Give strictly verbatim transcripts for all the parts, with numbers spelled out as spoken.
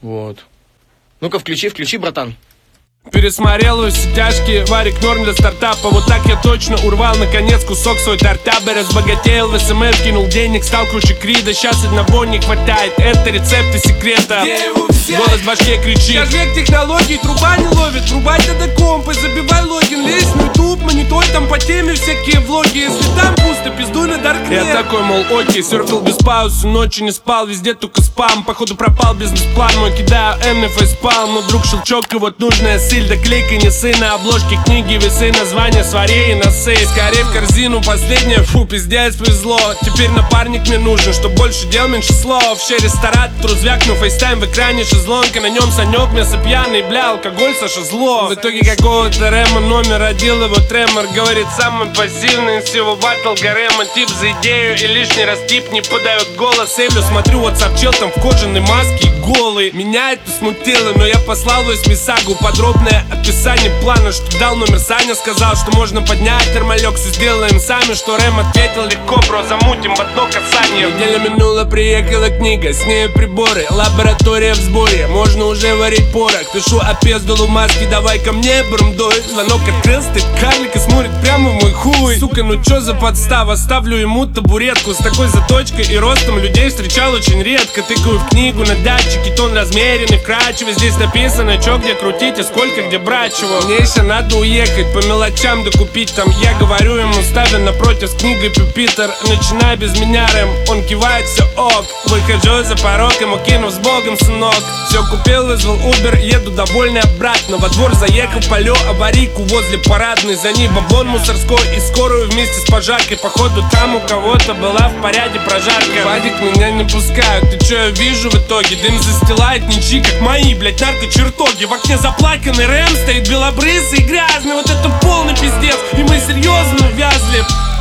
Вот. Ну-ка, включи, включи, братан. Пересмотрел все тяжкие, варик норм для стартапа. Вот так я точно урвал наконец кусок свой торта. Бы разбогател, в СМС кинул денег, стал круче Крида. Сейчас одного не хватает, это рецепты секрета. Голос в башке кричит: Кошелек технологий, труба не ловит. Врубай тогда комп и забивай логин. Лезь на ютуб, монитор, там по теме всякие влоги. Если там пусто, пиздуй на даркнет. Я такой, мол, окей, серфил без паузы, ночью не спал, везде только спам. Походу пропал бизнес-план мой, кидаю М Ф спам. Но вдруг щелчок, и вот нужная сыль. Да клейка не сы на обложке книги, весы, названия, свари и носы. Скорее в корзину последнее, фу, пиздец, повезло. Теперь напарник мне нужен, чтоб больше дел, меньше слов. Ще ресторатор, звякну, фейстайм в экране, шезлонг. И на нем Санек, мясо пьяный, бля, алкоголь, Саша зло. В итоге какого-то Рема номер родил его тремор. Говорит, самый пассивный из всего батл гарема. Тип за идею и лишний раз тип не подает голос. Эвлю, смотрю, WhatsApp чел там в кожаной маске и голый. Меня это смутило, но я послал восьмисагу. Подробное описание плана, что дал номер Саня. Сказал, что можно поднять термолек, все сделаем сами. Что Рэм ответил легко, бро, замутим в одно касание. Неделя минула, приехала книга, с ней приборы, лаборатория в сборе. Можно уже варить порох, пишу опездулу маски, давай ко мне, брундой. Звонок открылся, ты карлик и смотрит прямо в мой хуй. Сука, ну чё за подстава, ставлю ему табуретку. С такой заточкой и ростом людей встречал очень редко. Тыкаю в книгу на датчике, тон размеренный, вкрадчивый. Здесь написано, чё где крутить и сколько где брать чего. Мне еще надо уехать, по мелочам докупить там. Я говорю ему, ставя напротив с книгой пюпитер. Начинай без меня, Рэм, он кивает, все ок. Выхожу за порог, ему кинув с богом, сынок. Все купил, вызвал Uber, еду довольный обратно. Во двор заехал, полё аварийку возле парадной. За ней баблон мусорской и скорую вместе с пожаркой. Походу там у кого-то была в порядке прожарка. Вадик, меня не пускают, ты чё я вижу в итоге? Дым застилает ничьи, как мои, блять, наркочертоги. В окне заплаканный Рэм стоит белобрысый и грязный. Вот это полный пиздец, и мы серьезно увязли.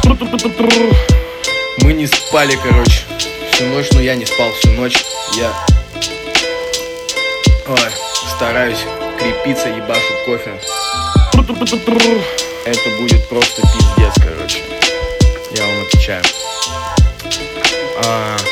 Мы не спали, короче, всю ночь, но я не спал всю ночь. Я... Ой, стараюсь крепиться, ебашу кофе. Это будет просто пиздец, короче. Я вам отвечаю. А...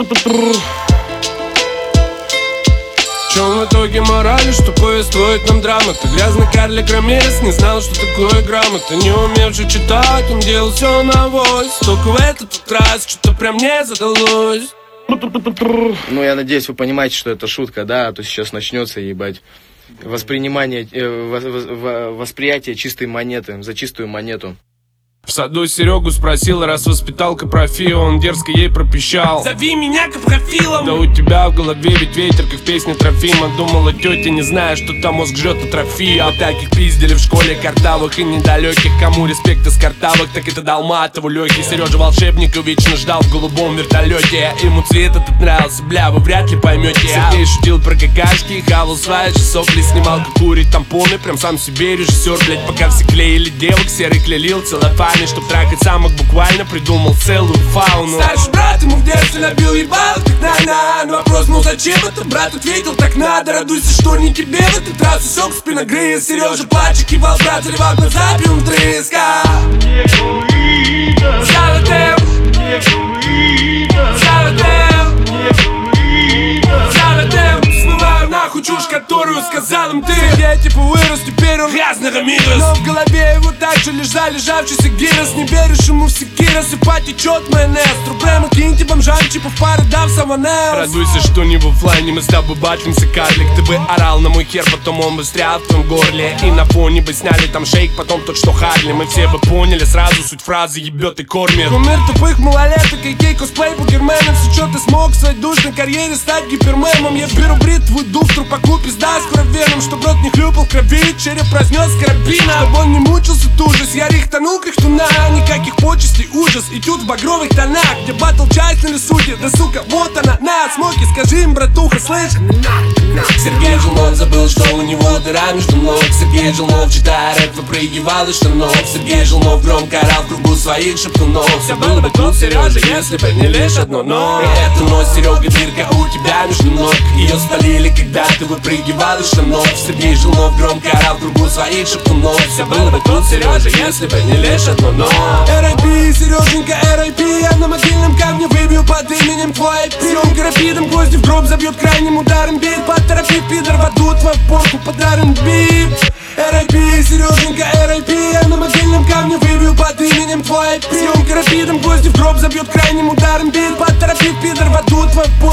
В чем в итоге мораль, что повествует нам драма? Ты грязный карлик Рамирес, не знал, что такое грамота. Не умевший читать, он делал все на авось. Только в этот раз что-то прям не задалось. Ну, я надеюсь, вы понимаете, что это шутка, да? А то сейчас начнется, ебать, воспринимание, э, восприятие чистой монеты, за чистую монету. В саду Серегу спросил, раз воспиталка профи, он дерзко ей пропищал: зови меня капрофилом. Да у тебя в голове ведь ветер, как в песне Трофима. Думала тетя, не зная, что там мозг жрет атрофию. А таких пиздили в школе картавых и недалеких. Кому респект из картавых, так это Долматову легкий. Сережа волшебника вечно ждал в голубом вертолете. Ему цвет этот нравился, бля, вы вряд ли поймете. Сергей шутил про какашки, хавал сваи, сопли, снимал как курить тампоны. Прям сам себе режиссер, блять, пока все клеили девок. Серый клеил целлофан, чтоб трахать самок, буквально придумал целую фауну. Старший брат ему в детстве набил ебало, как на-на. Но вопрос, ну зачем это? Брат ответил, так надо. Радуйся, что не тебе в этот раз усек спиногрыз. Сережа плачет, кивал, брат заливал глаза пьем трыска. Заводем, заводем, заводем. Смываю нахуй чушь, которую сказал им ты. Я типа вырос, теперь он грязный Рамирес. Но в голове его так же лежа, лежавшийся гирос. Не веришь ему в секирос, и потечет майонез. Трубрема киньте бомжам, типа в пары дав самонез. Радуйся, что не в оффлайне, мы с тобой батлимся, карлик. Ты бы орал на мой хер, потом он бы встрял в твоем горле. И на фоне бы сняли там шейк, потом тот, что Харли. Мы все бы поняли сразу суть фразы ебет и кормит. Кумир тупых малолеток, и кей косплей бугерменов. Все, что ты смог в своей душной карьере стать гипермемом. Я беру бритву, иду в трупаку, пизда скоро веном. Чтоб рот не хлюпал в крови, череп разнес карабина. Чтоб он не мучился тужас, я рихтанул кряхтуна. Никаких почестей, ужас, этюд в багровых тонах. Где батл часть на лесуде, да сука, вот она. На, смоки, скажи им, братуха, слышь. Сергей Желнов забыл, что у него дыра между ног. Сергей Желнов, читая рэп, выпрыгивал из штанов. Сергей Желнов громко орал в кругу своих шептунов. Все было бы тут, Сережа, если бы не лишь одно но. Это нос, Серега, дырка у тебя между ног. Ее спалили, когда ты выпрыгивал из штанов. Сергей Желнов громко орал в кругу своих шептунов. Все было бы тут, Сережа, если бы не лишь одно но. эр ай пи, Сереженька, эр ай пи. Я на могильном камне выбью под именем именем твой пи. Съемка рапидом, гвозди в гроб забьет крайним ударом бит. Поторопи, пидор, в аду твою порку подарен бип. эр ай пи, Сереженька, эр ай пи. Я на могильном камне выбил под именем твой пи. Съемка рапидом, гвозди в гроб забьет крайним ударом бит. Поторопи, пидор, в аду твою порку